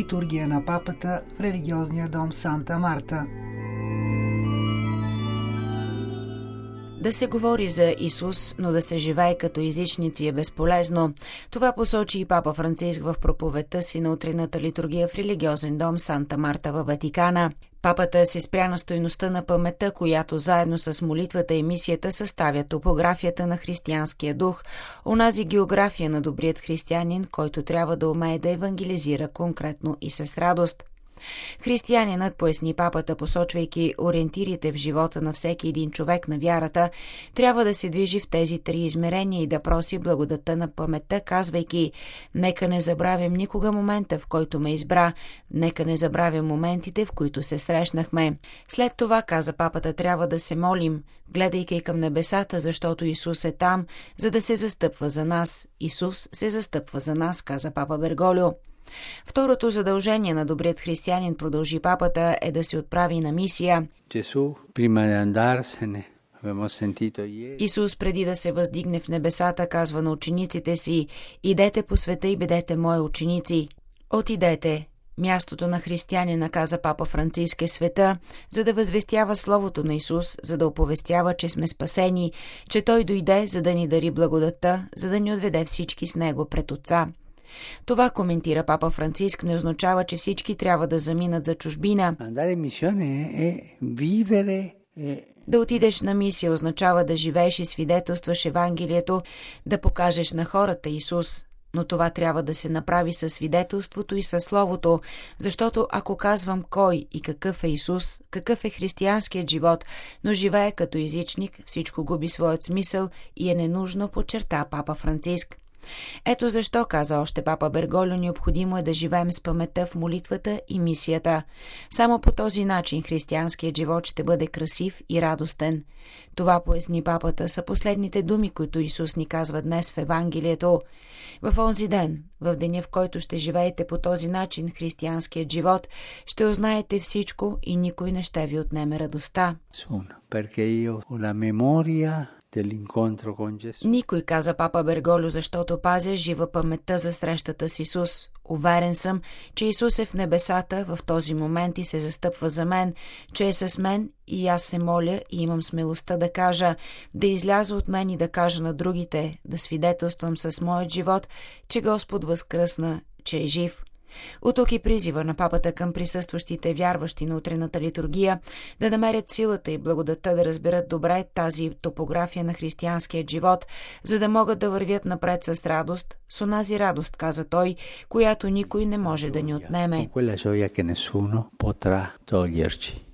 литургия на папата в религиозния дом Санта Марта. Да се говори за Исус, но да се живее като езичници е безполезно. Това посочи и папа Франциск в проповедта си на утринната литургия в религиозен дом Санта Марта във Ватикана. Папата се спря на стойността на паметта, която заедно с молитвата и мисията съставя топографията на християнския дух, онази география на добрият християнин, който трябва да умее да евангелизира конкретно и с радост. Християнинът, поясни папата, посочвайки ориентирите в живота на всеки един човек на вярата, трябва да се движи в тези три измерения и да проси благодата на паметта, казвайки: «Нека не забравям никога момента, в който ме избра, нека не забравям моментите, в които се срещнахме». След това, каза папата, трябва да се молим, гледайки към небесата, защото Исус е там, за да се застъпва за нас. Исус се застъпва за нас, каза папа Берголио. Второто задължение на добрият християнин, продължи папата, е да се отправи на мисия. Исус, преди да се въздигне в небесата, казва на учениците си: «Идете по света и бъдете мои ученици». Отидете. Мястото на християнина, каза папа Франциск, е света, за да възвестява словото на Исус, за да оповестява, че сме спасени, че Той дойде, за да ни дари благодатта, за да ни отведе всички с Него пред Отца. Това, коментира папа Франциск, не означава, че всички трябва да заминат за чужбина. Да отидеш на мисия означава да живееш и свидетелстваш Евангелието, да покажеш на хората Исус. Но това трябва да се направи със свидетелството и със Словото, защото ако казвам кой и какъв е Исус, какъв е християнският живот, но живее като езичник, всичко губи своят смисъл и е ненужно, подчерта папа Франциск. Ето защо, каза още папа Берголио, необходимо е да живеем с паметта в молитвата и мисията. Само по този начин християнският живот ще бъде красив и радостен. Това, поясни папата, са последните думи, които Исус ни казва днес в Евангелието. В онзи ден, в деня, в който ще живеете по този начин християнският живот, ще узнаете всичко и никой не ще ви отнеме радостта. Никой, каза папа Берголио, защото пазя жива паметта за срещата с Исус. Уверен съм, че Исус е в небесата в този момент и се застъпва за мен, че е с мен и аз се моля и имам смелостта да кажа, да изляза от мен и да кажа на другите, да свидетелствам с моят живот, че Господ възкръсна, че е жив. Оттук и призива на папата към присъстващите вярващи на утрената литургия да намерят силата и благодата да разберат добре тази топография на християнския живот, за да могат да вървят напред с радост, с онази радост, каза той, която никой не може да ни отнеме.